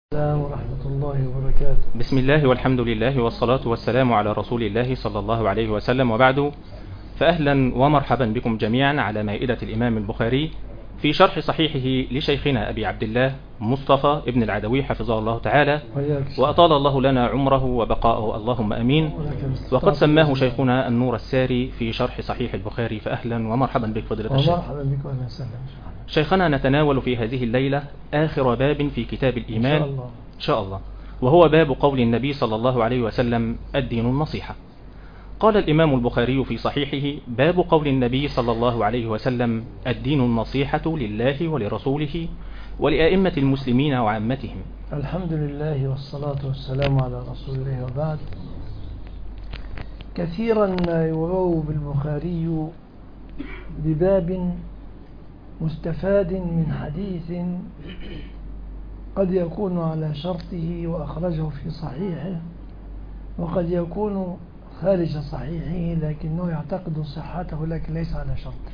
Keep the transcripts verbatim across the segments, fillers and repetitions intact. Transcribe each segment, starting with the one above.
السلام ورحمة الله وبركاته. بسم الله والحمد لله والصلاة والسلام على رسول الله صلى الله عليه وسلم، وبعد، فأهلا ومرحبا بكم جميعا على مائدة الإمام البخاري في شرح صحيحه لشيخنا أبي عبد الله مصطفى ابن العدوي حفظه الله تعالى وأطال الله لنا عمره وبقاءه، اللهم أمين. وقد سماه شيخنا النور الساري في شرح صحيح البخاري، فأهلا ومرحبا بك فضيلة الشيخ. ومرحبا بك وأهلا وسهلا. شيخنا، نتناول في هذه الليلة آخر باب في كتاب الإيمان إن شاء الله. إن شاء الله، وهو باب قول النبي صلى الله عليه وسلم: الدين النصيحة. قال الإمام البخاري في صحيحه: باب قول النبي صلى الله عليه وسلم: الدين النصيحة لله ولرسوله ولأئمة المسلمين وعامتهم. الحمد لله والصلاة والسلام على رسول الله، وبعد. كثيرا ما يروى بالبخاري بباب مستفاد من حديث قد يكون على شرطه وأخرجه في صحيحه، وقد يكون خارج صحيحه لكنه يعتقد صحته لكن ليس على شرطه.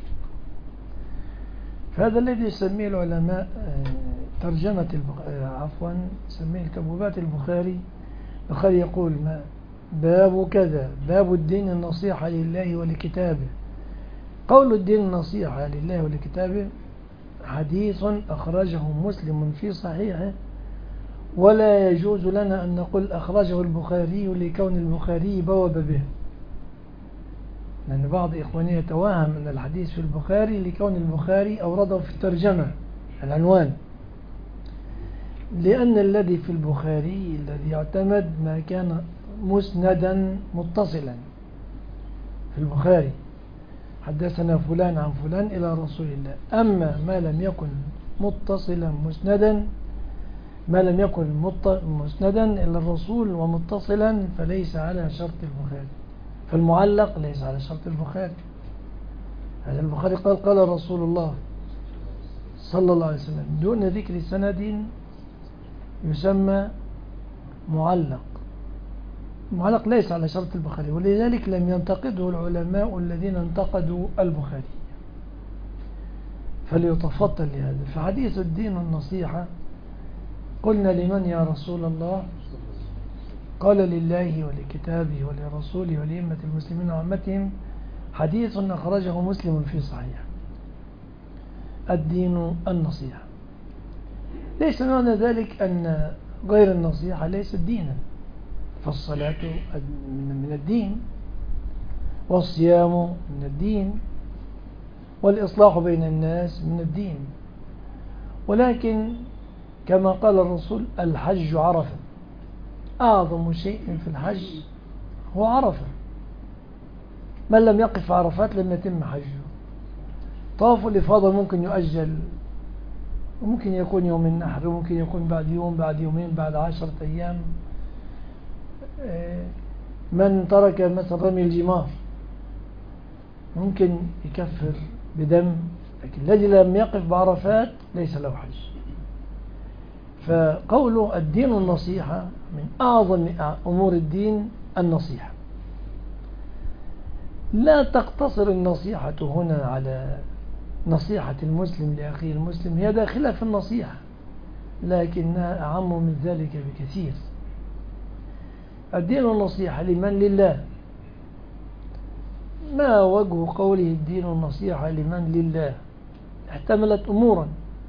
فهذا الذي يسميه العلماء ترجمة البخاري، عفوا يسميه كبوبات البخاري. البخاري يقول: ما باب كذا، باب الدين النصيحة لله ولكتابه. قول الدين النصيحة لله ولكتابه حديث أخرجه مسلم في صحيحه، ولا يجوز لنا أن نقول أخرجه البخاري لكون البخاري بوب به، لأن بعض إخواني يتوهم أن الحديث في البخاري لكون البخاري أورده في الترجمة العنوان، لأن الذي في البخاري الذي يعتمد ما كان مسندا متصلا في البخاري، حدثنا فلان عن فلان إلى رسول الله. أما ما لم يكن متصلا مسندا ما لم يكن مسندا إلى الرسول ومتصلا فليس على شرط البخاري، فالمعلق ليس على شرط البخاري. هذا البخاري قال: قال رسول الله صلى الله عليه وسلم، دون ذكر سند يسمى معلق. المعلق ليس على شرط البخاري، ولذلك لم ينتقده العلماء الذين انتقدوا البخاري، فليتفضل لهذا. فحديث الدين النصيحة قلنا: لمن يا رسول الله؟ قال: لله ولكتابه ولرسوله ولأئمة المسلمين وعامتهم. حديث أخرجه مسلم في صحيح. الدين النصيحة. ليس معنى ذلك أن غير النصيحة ليست دينا، فالصلاة من الدين، والصيام من الدين، والإصلاح بين الناس من الدين، ولكن كما قال الرسول: الحج عرفة. أعظم شيء في الحج هو عرفة. من لم يقف عرفات لم يتم حجه. طواف الإفاضة ممكن يؤجل، وممكن يكون يوم النحر، وممكن يكون بعد يوم، بعد يومين، بعد عشرة أيام. من ترك مثلا رمي الجمار ممكن يكفر بدم، لكن الذي لم يقف بعرفات ليس له حج. فقوله الدين النصيحة من أعظم أمور الدين النصيحة. لا تقتصر النصيحة هنا على نصيحة المسلم لأخيه المسلم، هي داخلة في النصيحة لكنها أعم من ذلك بكثير. الدين النصيحة لمن؟ لله. ما وجه قوله الدين النصيحة لمن؟ لله. احتملت أمورا: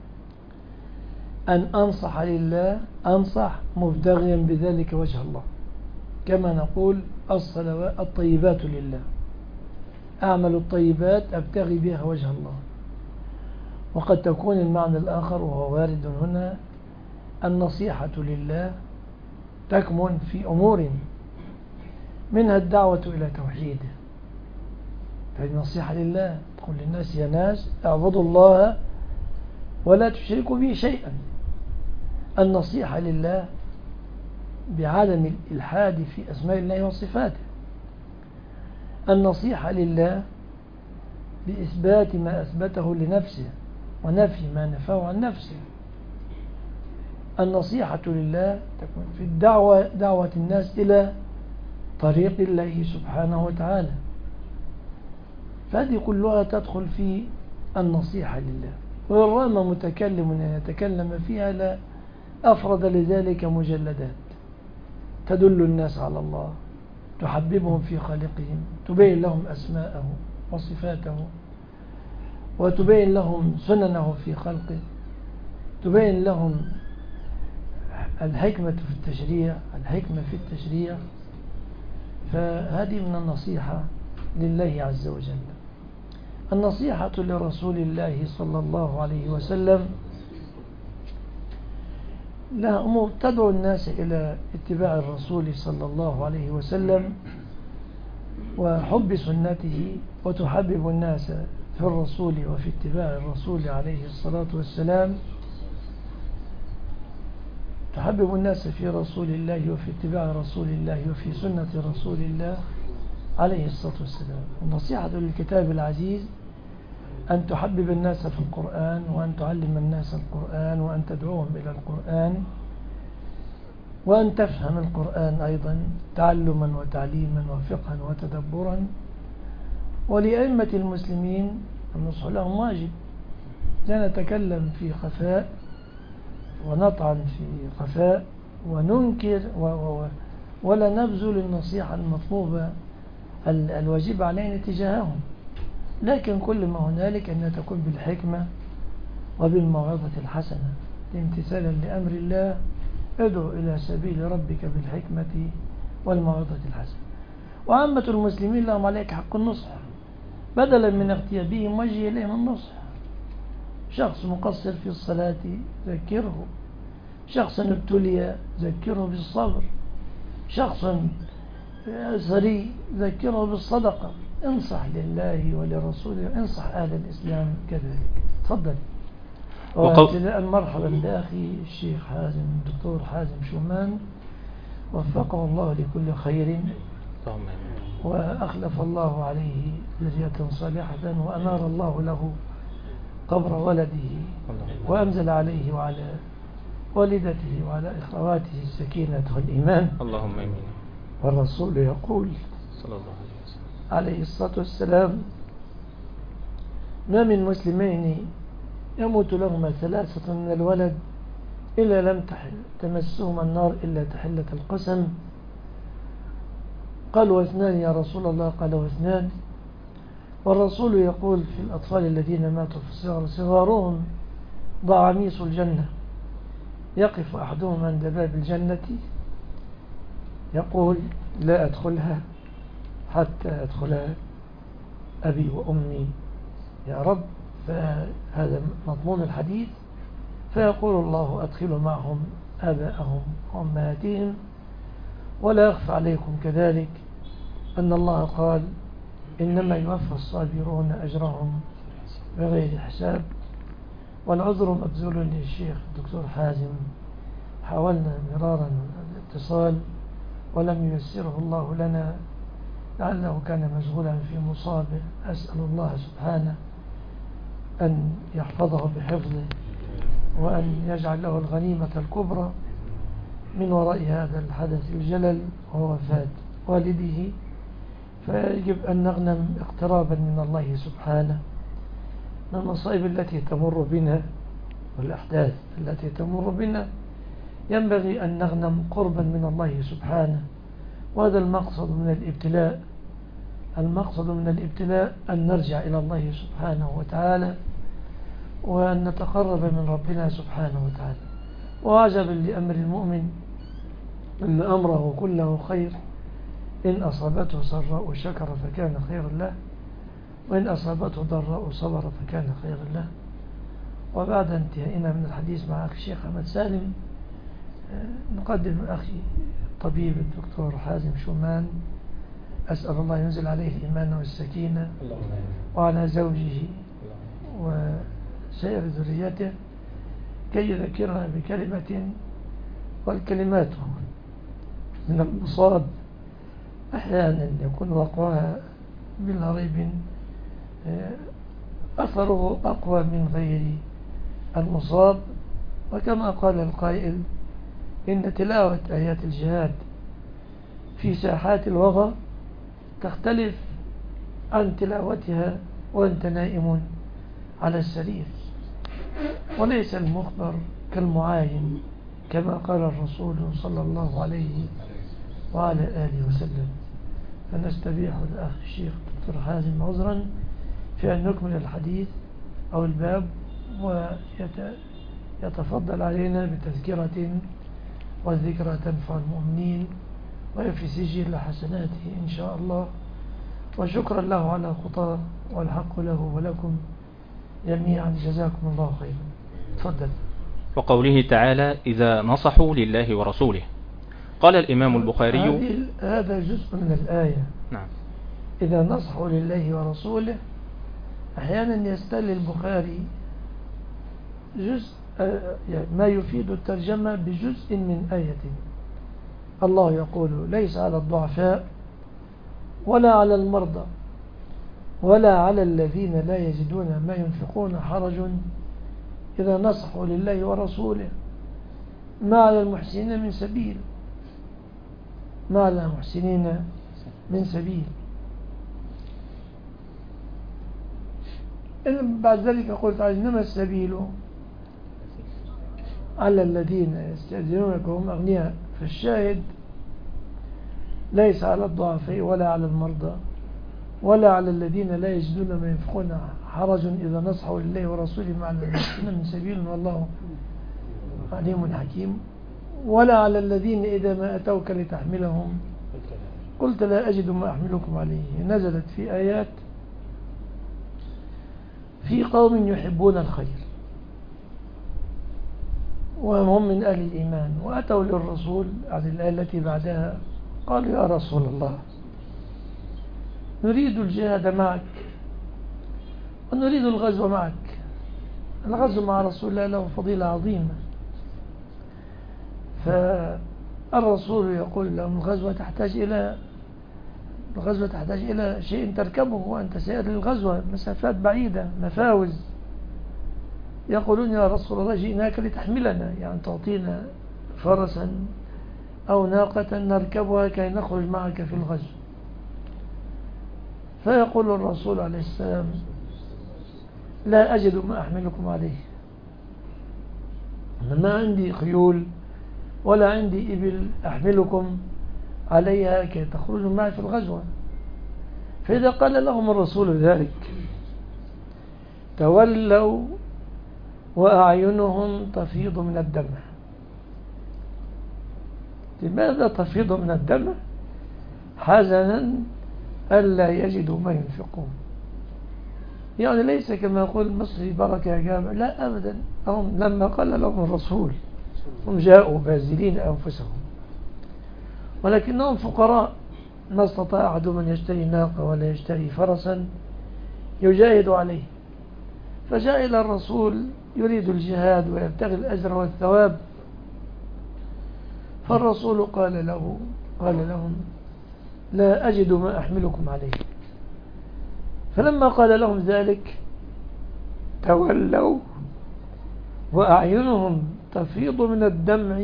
أن أنصح لله، أنصح مبتغيا بذلك وجه الله، كما نقول الصلوات الطيبات لله، أعمل الطيبات أبتغي بها وجه الله. وقد تكون المعنى الآخر وهو وارد هنا: النصيحة لله تكمن في أمور، منها الدعوة إلى توحيده، فهذه نصيحة لله. تقول للناس: يا ناس اعبدوا الله ولا تشركوا به شيئا. النصيحة لله بعدم الإلحاد في أسماء الله وصفاته. النصيحة لله بإثبات ما أثبته لنفسه ونفي ما نفاه عن نفسه. النصيحة لله تكون في الدعوة، دعوة الناس إلى طريق الله سبحانه وتعالى. فهذه كلها تدخل في النصيحة لله. ورغم متكلم أن يتكلم فيها لا أفرد لذلك مجلدات تدل الناس على الله، تحببهم في خالقهم، تبين لهم أسماءه وصفاته، وتبين لهم سننه في خلقه، تبين لهم الحكمة في التشريع الحكمة في التشريع. فهذه من النصيحة لله عز وجل. النصيحة لرسول الله صلى الله عليه وسلم لها أمور تدعو الناس إلى اتباع الرسول صلى الله عليه وسلم وحب سنته، وتحبب الناس في الرسول وفي اتباع الرسول عليه الصلاة والسلام، تحبب الناس في رسول الله وفي اتباع رسول الله وفي سنة رسول الله عليه الصلاة والسلام. النصيحة للكتاب العزيز أن تحبب الناس في القرآن، وأن تعلم الناس القرآن، وأن تدعوهم إلى القرآن، وأن تفهم القرآن أيضا تعلما وتعليما وفقها وتدبرا. ولأئمة المسلمين النصح لهم واجب، لا نتكلم في خفاء ونطعن في خفاء وننكر و و ولا نبذل النصيحة المطلوبة الواجب علينا تجاههم، لكن كل ما هنالك أن تكون بالحكمة وبالموعظة الحسنة امتثالا لأمر الله. ادعو إلى سبيل ربك بالحكمة والموعظة الحسنة. وعامة المسلمين لهم عليك حق النصح، بدلا من اغتيابهم وجه إليهم النصح. شخص مقصر في الصلاة ذكره، شخص ابتلي ذكره بالصبر، شخص سري ذكره بالصدقة. انصح لله ولرسوله، انصح أهل الإسلام كذلك. تفضل. وابتداء مرحبا بأخي الشيخ حازم الدكتور حازم شومان، وفقه الله لكل خير وأخلف الله عليه ذرية صالحة، وأنار الله له قبر ولده، وأنزل عليه وعلى والدته وعلى إخواته السكينة والإيمان. اللهم آمين. والرسول يقول صلى الله عليه وسلم عليه الصلاة والسلام: ما من مسلمين يموت لهما ثلاثة من الولد إلا لم تمسهما النار إلا تحلة القسم. قالوا: واثنان يا رسول الله؟ قال: واثنان. والرسول يقول في الأطفال الذين ماتوا في الصغر: صغارهم ضعاميس الجنة، يقف أحدهم عند باب الجنة يقول: لا أدخلها حتى أدخلها أبي وأمي يا رب. فهذا مضمون الحديث. فيقول الله: أدخلوا معهم آباءهم وأمهاتهم. ولا يخفى عليكم كذلك أن الله قال: إنما يوفى الصابرون أجرهم بغير حساب. والعذر مبذول للشيخ الدكتور حازم، حاولنا مرارا الاتصال ولم ييسره الله لنا، لعله كان مشغولا في مصابه. أسأل الله سبحانه أن يحفظه بحفظه، وأن يجعل له الغنيمة الكبرى من وراء هذا الحدث الجلل وهو وفاة والده. فيجب أن نغنم اقترابا من الله سبحانه من المصائب التي تمر بنا والأحداث التي تمر بنا. ينبغي أن نغنم قربا من الله سبحانه، وهذا المقصد من الابتلاء. المقصد من الابتلاء أن نرجع إلى الله سبحانه وتعالى، وأن نتقرب من ربنا سبحانه وتعالى. وعجبا لأمر المؤمن أن أمره كله خير، إن أصابته سراء شكر فكان خيرا له، وإن أصابته ضراء صبر فكان خيرا له. وبعد انتهائنا من الحديث مع أخي الشيخ أحمد سالم، نقدم أخي الطبيب الدكتور حازم شومان، أسأل الله ينزل عليه الإيمان والسكينة، وعلى زوجه وسائر ذريته، كي يذكرنا بكلمة، والكلمات من المصاب أحيانا يكون وقعها بلا ريب أثره أقوى من غير المصاب. وكما قال القائل: إن تلاوة آيات الجهاد في ساحات الوغى تختلف عن تلاوتها وأنت نائم على السرير. وليس المخبر كالمعاين كما قال الرسول صلى الله عليه وعلى آله وسلم. فنستبيح الأخ الشيخ دكتور حازم عذرا في أن نكمل الحديث أو الباب ويتفضل علينا بتذكرة والذكرى تنفع المؤمنين وفي سجل حسناته إن شاء الله. وشكرا له على خطاه والحق له ولكم جميعا، جزاكم الله خيرا. تفضل. وقوله تعالى إذا نصحوا لله ورسوله. قال الإمام البخاري هذا جزء من الآية. نعم. إذا نصحوا لله ورسوله أحيانا يستل البخاري جزء ما يفيد الترجمة بجزء من آية. الله يقول ليس على الضعفاء ولا على المرضى ولا على الذين لا يجدون ما ينفقون حرج إذا نصحوا لله ورسوله ما على المحسنين من سبيل، ما على المحسنين من سبيل. بعد ذلك قلت إنما السبيل على الذين يستأذنونك وهم أغنياء. فالشاهد ليس على الضعفاء ولا على المرضى ولا على الذين لا يجدون ما ينفقون حرج إذا نصحوا لله ورسوله مع المحسنين من سبيل والله عليم حكيم، ولا على الذين إذا ما أتوك لتحملهم قلت لا أجد ما أحملكم عليه. نزلت في آيات في قوم يحبون الخير وهم من أهل الإيمان وأتوا للرسول عن الآية التي بعدها قالوا يا رسول الله نريد الجهاد معك ونريد الغزو معك. الغزو مع رسول الله له فضيلة عظيمة، فالرسول يقول لهم الغزوة تحتاج إلى الغزوة تحتاج إلى شيء تركبه وأنت سائر للغزوة مسافات بعيدة مفاوز. يقولون يا رسول الله جئناك لتحملنا، يعني تعطينا فرسا أو ناقة نركبها كي نخرج معك في الغزو. فيقول الرسول عليه السلام لا أجد ما أحملكم عليه، ما عندي خيول ولا عندي إبل أحملكم عليها كي تخرجوا معي في الغزوة. فإذا قال لهم الرسول ذلك تولوا وأعينهم تفيض من الدمع. لماذا تفيض من الدمع؟ حزنا ألا يجدوا ما ينفقون. يعني ليس كما يقول المصري بركة يا جامع، لا أبدا. هم لما قال لهم الرسول هم جاءوا باذلين أنفسهم ولكنهم فقراء، ما استطاع أحد من يشتري ناقة ولا يشتري فرسا يجاهد عليه، فجاء إلى الرسول يريد الجهاد ويبتغي الأجر والثواب. فالرسول قال له قال لهم لا أجد ما أحملكم عليه. فلما قال لهم ذلك تولوا وأعينهم تفيض من الدمع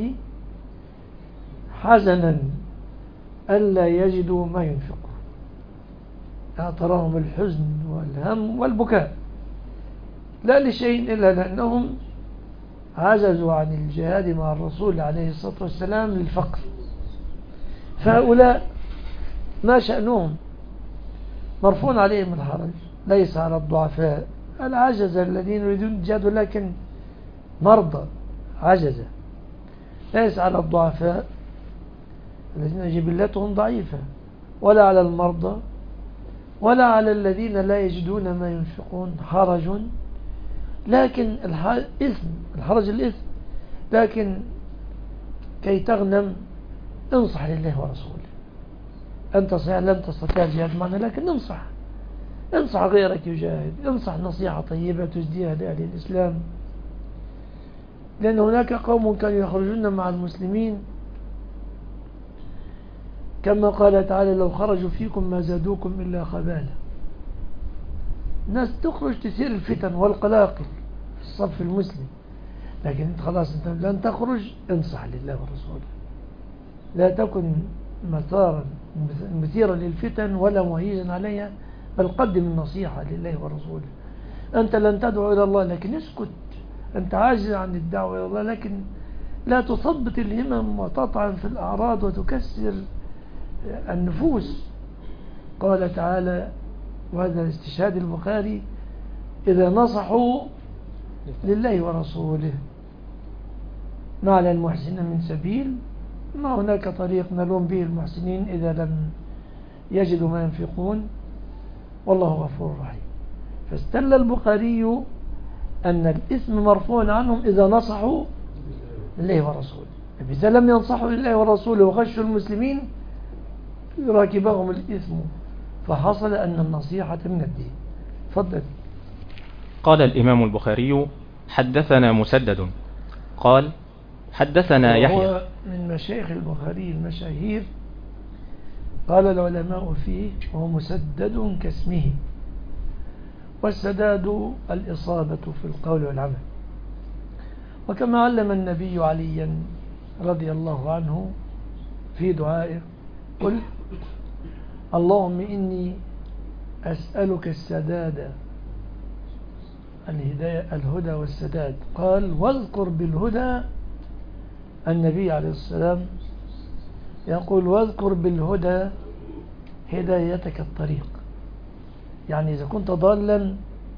حزنا ألا يجدوا ما ينفقون. أعطرهم الحزن والهم والبكاء، لا لشيء إلا لأنهم عجزوا عن الجهاد مع الرسول عليه الصلاة والسلام للفقر. فهؤلاء ما شأنهم؟ مرفون عليهم الحرج. ليس على الضعفاء العجزة الذين يريدون الجهاد لكن مرضى عجزة. ليس على الضعفاء الذين جبلتهم ضعيفة ولا على المرضى ولا على الذين لا يجدون ما ينفقون حرج، لكن الإثم الحرج الإثم، لكن كي تغنم انصح لله ورسوله. أنت صحيح لم تستطيع الجهاد معنا لكن انصح انصح غيرك يجاهد، انصح نصيحة طيبة تجديها لأهل الإسلام. لأن هناك قوم كانوا يخرجون مع المسلمين كما قال تعالى لو خرجوا فيكم ما زادوكم إلا خبالا. الناس تخرج تثير الفتن والقلاقل في الصف المسلم، لكن انت خلاص انت لن تخرج، انصح لله ورسوله. لا تكن مثارا مثيرا للفتن ولا مهيجا عليها، بل قدم النصيحة لله ورسوله. أنت لن تدعو إلى الله لكن اسكت، أنت عاجز عن الدعوة إلى الله لكن لا تثبط الهمم وتطعن في الأعراض وتكسر النفوس. قال تعالى، وهذا استشهاد البخاري: إذا نصحوا لله ورسوله ما على المحسنين من سبيل، ما هناك طريق نلوم به المحسنين إذا لم يجدوا ما ينفقون، والله غفور رحيم. فاستدل البخاري أن الإثم مرفوع عنهم إذا نصحوا لله ورسوله. إذا لم ينصحوا لله ورسوله وغشوا المسلمين راكبهم الإثم، فحصل أن النصيحة من الدين. فضل. قال الإمام البخاري: حدثنا مسدد قال حدثنا يحيى. هو من مشايخ البخاري المشاهير، قال العلماء فيه: هو مسدد كاسمه، والسداد الإصابة في القول والعمل. وكما علم النبي عليا رضي الله عنه في دعائه: قل اللهم إني أسألك السداد، الهداية الهدى والسداد. قال: واذكر بالهدى، النبي عليه السلام يقول: واذكر بالهدى هدايتك الطريق. يعني إذا كنت ضالا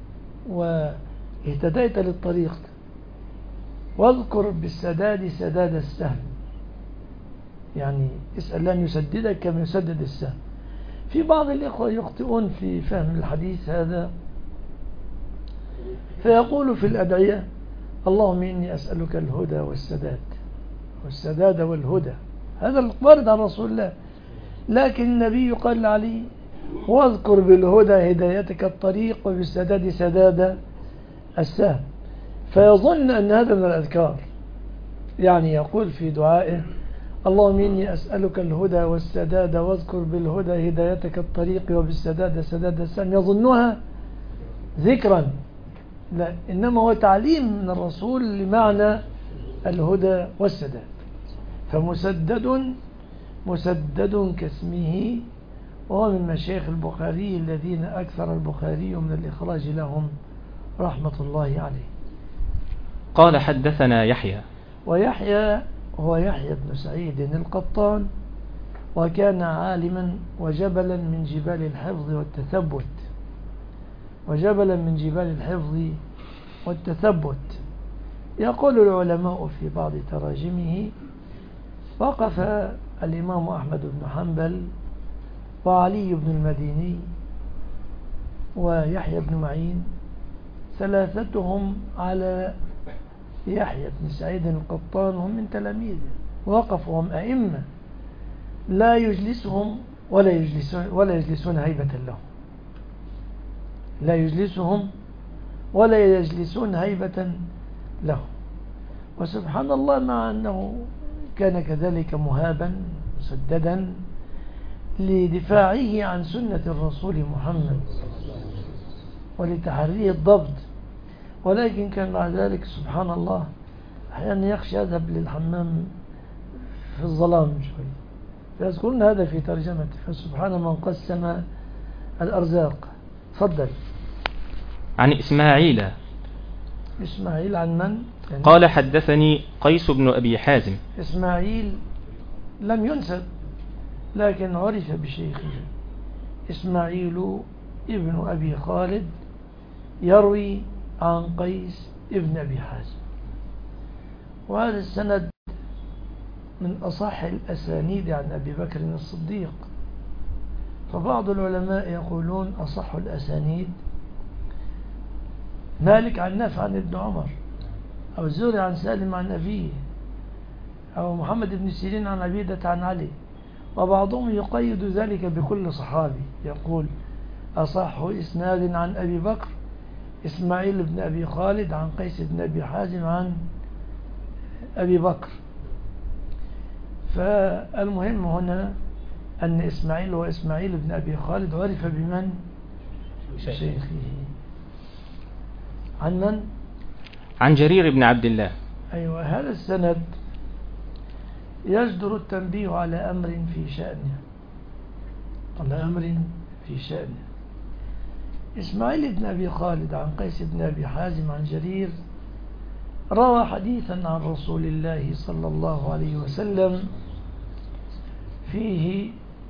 واهتديت للطريق، واذكر بالسداد سداد السهم، يعني اسأل أن يسددك كما يسدد السهم. في بعض الإخوة يخطئون في فهم الحديث هذا، فيقول في الأدعية: اللهم إني أسألك الهدى والسداد، والسداد والهدى، هذا الوارد عن رسول الله. لكن النبي قال عليه: واذكر بالهدى هدايتك الطريق، وبالسداد سداد السهم. فيظن أن هذا من الأذكار، يعني يقول في دعائه: اللهم إني أسألك الهدى والسداد، واذكر بالهدى هدايتك الطريق، وبالسداد سداد السهم، يظنها ذكرا. لا، إنما هو تعليم من الرسول لمعنى الهدى والسداد. فمسدد مسدد كاسمه، وهو من مشايخ البخاري الذين أكثر البخاري من الإخراج لهم رحمة الله عليه. قال: حدثنا يحيى. ويحيى هو يحيى بن سعيد القطان، وكان عالما وجبلا من جبال الحفظ والتثبت، وجبلا من جبال الحفظ والتثبت. يقول العلماء في بعض تراجمه: وقف الإمام أحمد بن حنبل وعلي بن المديني ويحيى بن معين ثلاثتهم على يحيى بن سعيد القطان، هم من تلاميذه، وقفوا هم أئمة لا يجلسهم ولا يجلسون, ولا يجلسون هيبة لهم، لا يجلسهم ولا يجلسون هيبة لهم. وسبحان الله، مع أنه كان كذلك مهابا مسددا لدفاعه عن سنة الرسول محمد ولتحريه الضبط، ولكن كان مع ذلك سبحان الله أحيانا يخشى يذهب للحمام في الظلام شوي، فيذكرون هذا في ترجمته. فسبحان من قسم الأرزاق. فضل. عن إسماعيل. إسماعيل عن من؟ يعني قال: حدثني قيس بن أبي حازم. إسماعيل لم ينسب، لكن عرف بشيخه. إسماعيل ابن أبي خالد يروي عن قيس ابن أبي حازم، وهذا السند من أصح الأسانيد عن أبي بكر الصديق. فبعض العلماء يقولون أصح الأسانيد مالك عن نافع عن ابن عمر، أو الزهري عن سالم عن أبيه، أو محمد بن سيرين عن عبيدة عن علي. وبعضهم يقيد ذلك بكل صحابي، يقول: أصح إسناد عن أبي بكر إسماعيل بن أبي خالد عن قيس بن أبي حازم عن أبي بكر. فالمهم هنا أن إسماعيل هو إسماعيل بن أبي خالد، عرف بمن؟ شيخه. عن من؟ عن جرير بن عبد الله. أيوة. هذا السند يجدر التنبيه على أمر في شأنه، على أمر في شأنه. إسماعيل بن أبي خالد عن قيس بن أبي حازم عن جرير روى حديثا عن رسول الله صلى الله عليه وسلم فيه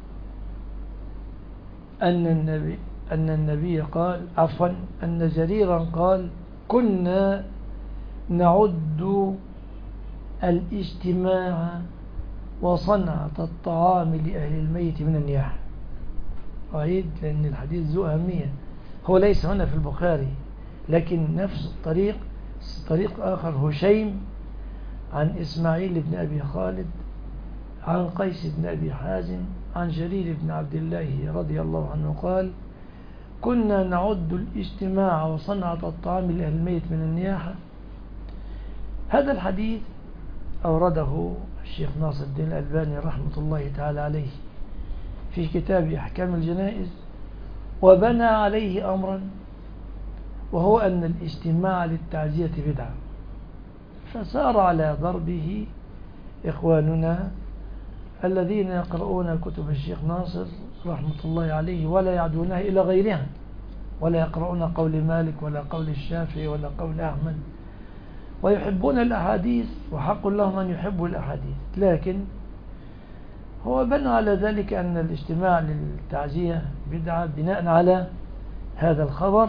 أن النبي, أن النبي قال عفوا أن جريرا قال كنا نعد الاجتماع وصنعة الطعام لأهل الميت من النياحة. أعيد لأن الحديث ذو أهمية، هو ليس هنا في البخاري لكن نفس الطريق، طريق آخر هشيم عن إسماعيل بن أبي خالد عن قيس بن أبي حازم عن جرير بن عبد الله رضي الله عنه قال كنا نعد الاجتماع وصنعة الطعام لأهل الميت من النياحة. هذا الحديث أورده الشيخ ناصر الدين الألباني رحمة الله تعالى عليه في كتاب أحكام الجنائز، وبنى عليه أمرا، وهو أن الاجتماع للتعزية بدعة، فسار على ضربه إخواننا الذين يقرؤون كتب الشيخ ناصر رحمة الله عليه ولا يعدونها إلى غيرها، ولا يقرؤون قول مالك ولا قول الشافعي ولا قول أحمد، ويحبون الأحاديث وحق لهم أن يحبوا الأحاديث، لكن هو بنى على ذلك أن الاجتماع للتعزية بدعة بناء على هذا الخبر.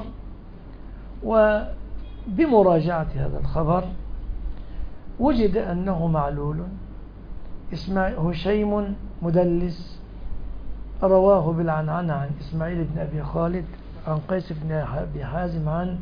وبمراجعة هذا الخبر وجد أنه معلول. إسماعيل هشيم مدلس رواه بالعنعنة عن إسماعيل بن أبي خالد عن قيس بن أبي حازم عن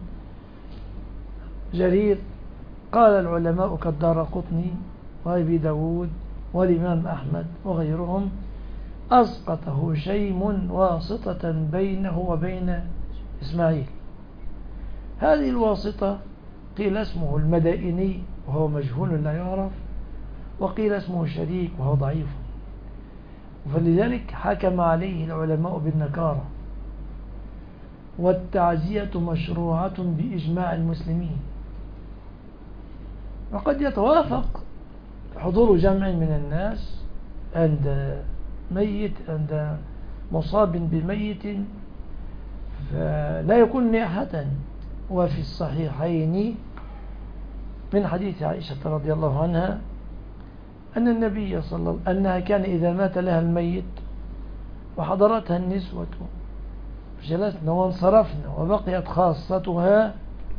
جرير. قال العلماء كالدارقطني وأبي داود والإمام أحمد وغيرهم أسقط هشيم واسطة بينه وبين إسماعيل. هذه الواسطة قيل اسمه المدائني وهو مجهول لا يعرف، وقيل اسمه شريك وهو ضعيف، فلذلك حكم عليه العلماء بالنكارة. والتعزية مشروعة بإجماع المسلمين، وقد يتوافق حضور جمع من الناس عند ميت عند مصاب بميت فلا يكون نياحة. وفي الصحيحين من حديث عائشة رضي الله عنها أن النبي صلى الله عليه وسلم أنها كان إذا مات لها الميت وحضرتها النسوة جلسنا وانصرفنا وبقيت خاصتها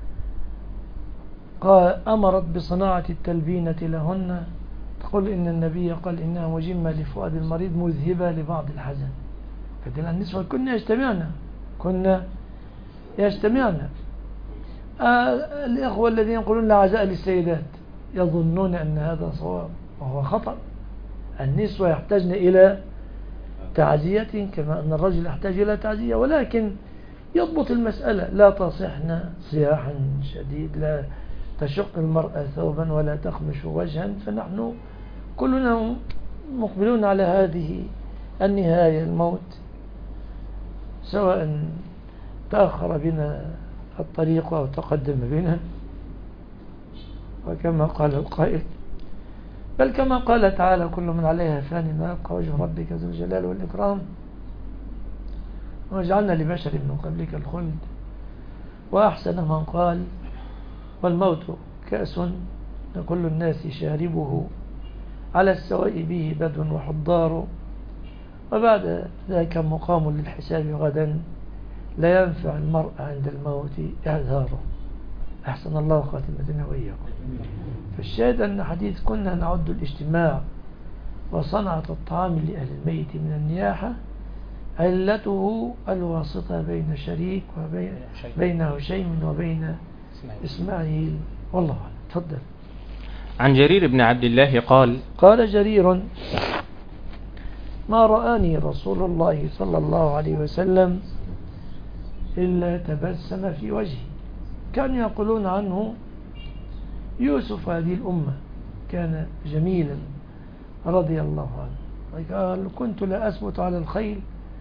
قال أمرت بصناعة التلبينة لهن، تقول إن النبي قال إنها مجمة لفؤاد المريض مذهبة لبعض الحزن. فدل النسوة كنا يجتمعنا كنا يجتمعنا آه الإخوة الذين يقولون لا عزاء للسيدات يظنون أن هذا صواب وهو خطأ. النسوة يحتاجن إلى تعزية كما أن الرجل يحتاج إلى تعزية، ولكن يضبط المسألة، لا تصحن صياحا شديد، لا تشق المرأة ثوبا ولا تخمش وجها. فنحن كلنا مقبلون على هذه النهاية، الموت، سواء تأخر بنا الطريق أو تقدم بنا، وكما قال القائل بل كما قال تعالى كل من عليها فان ما يبقى وجه ربك ذو الجلال والإكرام وجعلنا لبشر من قبلك الخلد. وأحسن من قال والموت كأس كل الناس شاربه على السواء به بد وحضار، وبعد ذاك مقام للحساب غدا لا ينفع المرء عند الموت إعذاره. أحسن الله خاتمتنا وإياكم. فالشاهد أن حديث كنا نعد الاجتماع وصنعة الطعام لأهل الميت من النياحة علته الواسطة بين شريك وبين بين هشيم وبين إسماعيل. والله أعلم. تفضل. عن جرير بن عبد الله قال قال جرير ما رآني رسول الله صلى الله عليه وسلم إلا تبسم في وجهي. كانوا يقولون عنه يوسف هذه الأمة، كان جميلا رضي الله عنه. قال كنت لا أثبت على الخيل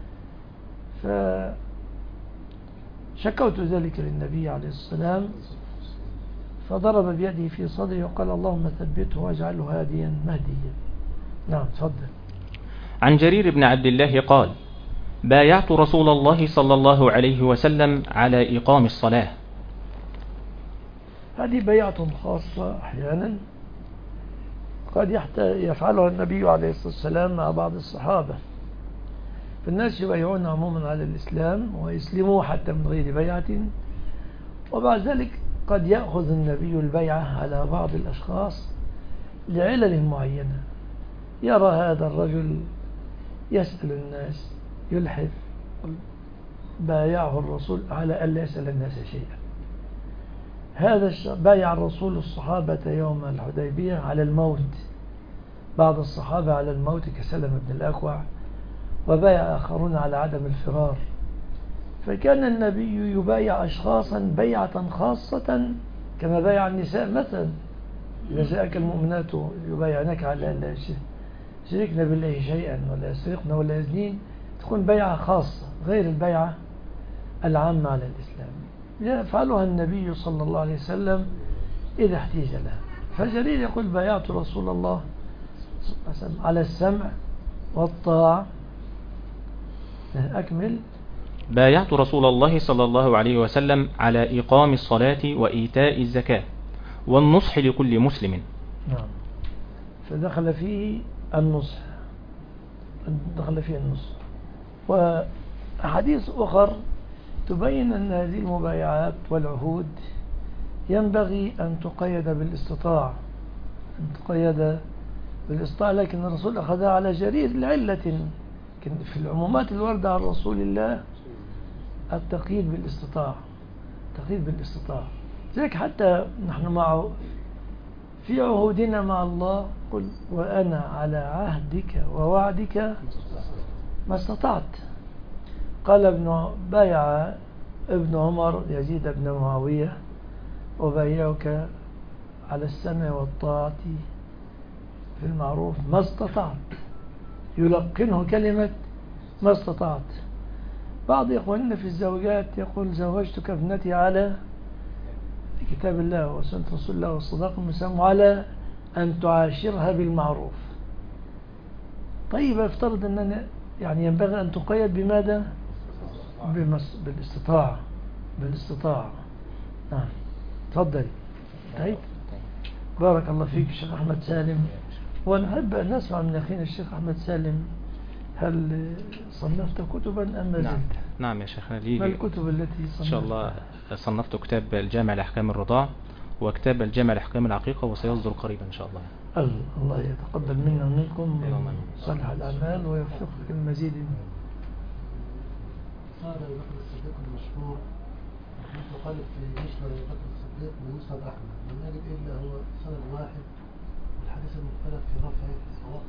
فشكوت ذلك للنبي عليه السلام فضرب بيده في صدري وقال اللهم ثبته واجعله هاديا مهديا. نعم تفضل. عن جرير بن عبد الله قال بايعت رسول الله صلى الله عليه وسلم على إقام الصلاة هذه بيعة خاصة أحيانا قد يفعلها النبي عليه الصلاة والسلام مع بعض الصحابة. فالناس يبايعون عموما على الإسلام ويسلموا حتى من غير بيعة، وبعد ذلك قد يأخذ النبي البيعة على بعض الأشخاص لعلل معينة. يرى هذا الرجل يسأل الناس يلحف، بايعه الرسول على ألا يسأل الناس شيئا. هذا بايع الرسول الصحابة يوم الحديبية على الموت، بعض الصحابة على الموت كسلم بن الأكوع، وبايع آخرون على عدم الفرار. فكان النبي يبايع أشخاصا بيعة خاصة كما بايع النساء مثلا، إذا جاءك المؤمنات يبايعنك على أن لا يشركن بالله شيئا ولا يسرقن ولا يزنين، تكون بيعة خاصة غير البيعة العامة على الإسلام. يفعلها النبي صلى الله عليه وسلم إذا احتيج لها. فجرير يقول بايعت رسول الله على السمع والطاعة. أكمل. بايعت رسول الله صلى الله عليه وسلم على إقام الصلاة وإيتاء الزكاة والنصح لكل مسلم. نعم، فدخل فيه النصح، دخل فيه النصح. وأحاديث أخر تبين أن هذه المبايعات والعهود ينبغي أن تقيد بالاستطاعة، أن تقيد بالاستطاعة، لكن الرسول أخذها على جرير لعلة. في العمومات الواردة عن رسول الله التقييد بالاستطاعة، التقييد بالاستطاعة. ذلك حتى نحن معه في عهودنا مع الله قل وأنا على عهدك ووعدك ما استطعت. قال ابن بايع ابن عمر يزيد بن معاوية وبايعك على السمع والطاعة في المعروف ما استطعت، يلقنه كلمة ما استطعت. بعض إخواننا في الزوجات يقول زوجتك ابنتي على كتاب الله وسنة رسول الله والصداقة المسلم على أن تعاشرها بالمعروف. طيب افترض أننا يعني ينبغي أن تقيد بماذا؟ بالاستطاعة، بالاستطاعة. نعم، تفضل. طيب، بارك الله فيك الشيخ أحمد سالم. ونحب أن نسمع من أخينا الشيخ أحمد سالم، هل صنفت كتبا أم ما زلت؟ نعم. نعم يا شيخنا، لي ما الكتب التي صنفتها؟ إن شاء الله صنفت كتاب الجامع لأحكام الرضاع وكتاب الجامع لأحكام العقيقة، وسيصدر قريبا إن شاء الله. الله يتقبل منا ومنكم صالح الأعمال ويوفقك المزيد. قال أبي بكر الصديق المشهور مثل قال في مسند أبي بكر الصديق من مسند أحمد لم يجد إلا هو سند واحد، والحديث المختلف في رفعه ووقف